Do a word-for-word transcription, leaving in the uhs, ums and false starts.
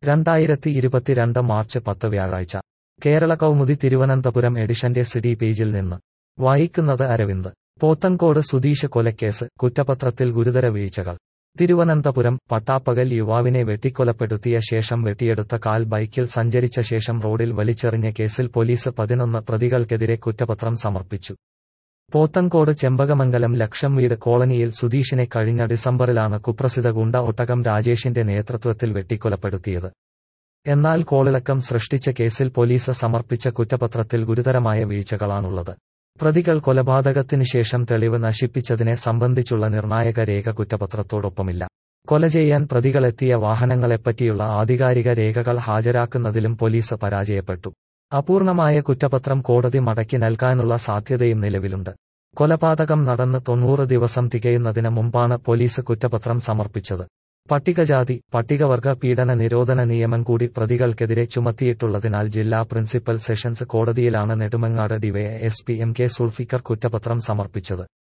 രണ്ടായിരത്തി ഇരുപത്തിരണ്ട് മാർച്ച് പത്ത് വ്യാഴാഴ്ച കേരള കൗമുദി തിരുവനന്തപുരം എഡിഷന്റെ സിറ്റി പേജിൽ നിന്ന് വായിക്കുന്നത് അരവിന്ദ്. പോത്തൻകോട് സുധീഷ് കൊലക്കേസ് കുറ്റപത്രത്തിൽ ഗുരുതര വീഴ്ചകൾ. തിരുവനന്തപുരം പട്ടാപ്പകൽ യുവാവിനെ വെട്ടിക്കൊലപ്പെടുത്തിയ ശേഷം വെട്ടിയെടുത്ത കാൽ ബൈക്കിൽ സഞ്ചരിച്ച ശേഷം റോഡിൽ വലിച്ചെറിഞ്ഞ കേസിൽ പോലീസ് പതിനൊന്ന് പ്രതികൾക്കെതിരെ കുറ്റപത്രം സമർപ്പിച്ചു. പോത്തൻകോട് ചെമ്പകമംഗലം ലക്ഷം വീട് കോളനിയിൽ സുധീഷിനെ കഴിഞ്ഞ ഡിസംബറിലാണ് കുപ്രസിദ്ധ ഗുണ്ട ഒട്ടകം രാജേഷിന്റെ നേതൃത്വത്തിൽ വെട്ടിക്കൊലപ്പെടുത്തിയത്. എന്നാൽ കോളിളക്കം സൃഷ്ടിച്ച കേസിൽ പോലീസ് സമർപ്പിച്ച കുറ്റപത്രത്തിൽ ഗുരുതരമായ വീഴ്ചകളാണുള്ളത്. പ്രതികൾ കൊലപാതകത്തിന് ശേഷം തെളിവ് നശിപ്പിച്ചതിനെ സംബന്ധിച്ചുള്ള നിർണായക രേഖ കുറ്റപത്രത്തോടൊപ്പമില്ല. കൊല ചെയ്യാൻ പ്രതികളെത്തിയ വാഹനങ്ങളെപ്പറ്റിയുള്ള ആധികാരിക രേഖകൾ ഹാജരാക്കുന്നതിലും പോലീസ് പരാജയപ്പെട്ടു. അപൂർണമായ കുറ്റപത്രം കോടതി മടക്കി നൽകാനുള്ള സാധ്യതയും നിലവിലുണ്ട്. കൊലപാതകം നടന്ന് തൊണ്ണൂറ് ദിവസം തികയുന്നതിന് മുമ്പാണ് പോലീസ് കുറ്റപത്രം സമർപ്പിച്ചത്. പട്ടികജാതി പട്ടികവർഗ പീഡന നിരോധന നിയമം കൂടി പ്രതികൾക്കെതിരെ ചുമത്തിയിട്ടുള്ളതിനാൽ ജില്ലാ പ്രിൻസിപ്പൽ സെഷൻസ് കോടതിയിലാണ് Nedumangad DYSP M K Sulfikar കുറ്റപത്രം സമർപ്പിച്ചത്.